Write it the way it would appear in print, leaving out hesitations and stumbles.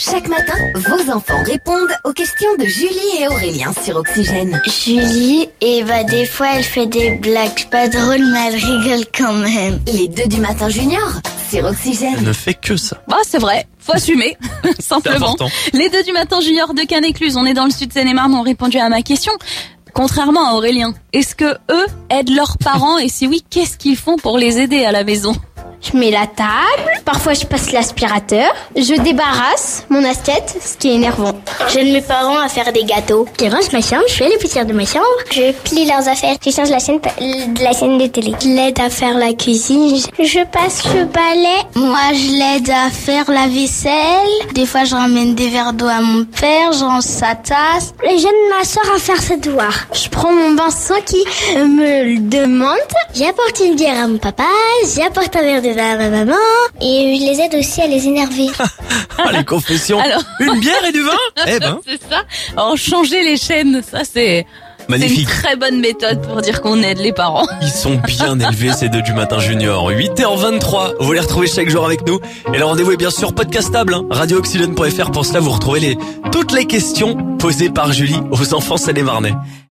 Chaque matin, vos enfants répondent aux questions de Julie et Aurélien sur Oxygène. Julie, des fois elle fait des blagues pas drôles, mais elle rigole quand même. Les 2 du matin junior sur Oxygène. Elle ne fait que ça. Bah c'est vrai, faut assumer, simplement. important. Les 2 du matin junior de Canet-Cluse, on est dans le sud Seine-et-Marne, ont répondu à ma question. Contrairement à Aurélien, est-ce que eux aident leurs parents et si oui, qu'est-ce qu'ils font pour les aider à la maison? Je mets la table, parfois je passe l'aspirateur, je débarrasse mon assiette, ce qui est énervant. J'aide mes parents à faire des gâteaux. Je range ma chambre, je fais les poussières de ma chambre. Je plie leurs affaires, je change la chaîne de télé. Je l'aide à faire la cuisine. Je passe le balai. Moi, je l'aide à faire la vaisselle. Des fois, je ramène des verres d'eau à mon père, je range sa tasse. Et j'aide ma soeur à faire ses devoirs. Je prends mon bain sans qu'il me le demande. J'apporte une bière à mon papa, j'apporte un verre de vin à ma maman. Et je les aide aussi à les énerver. Ah, les confessions. Alors- Une bière et du vin? Eh ben, C'est ça. Alors changer les chaînes, ça c'est une magnifique. très bonne méthode pour dire qu'on aide les parents. Ils sont bien élevés, ces 2 du matin junior. 8h23. Vous les retrouvez chaque jour avec nous. Et le rendez-vous est bien sûr podcastable, hein. RadioOxygène.fr. Pour cela, vous retrouvez toutes les questions posées par Julie aux enfants seine-et-marnais.